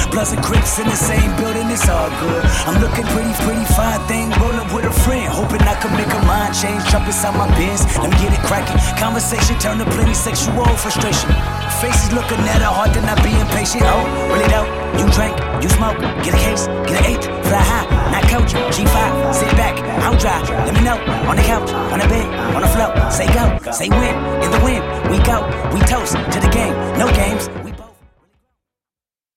Bloods and Crips in the same building, it's all good. I'm looking pretty fine thing, rolling with a friend, hoping I can make a mind change. Jump inside my Benz, let me get it cracking. Conversation turn to plenty sexual frustration. Faces looking at her, hard to not be impatient. Oh, really though? You drink, you smoke, get a case, get an eighth, fly high, not coach, G5, sit back, I'm dry, let me know. On the couch, on the bed, on the floor, say go, say win, in the wind, we go, we toast to the game, no games.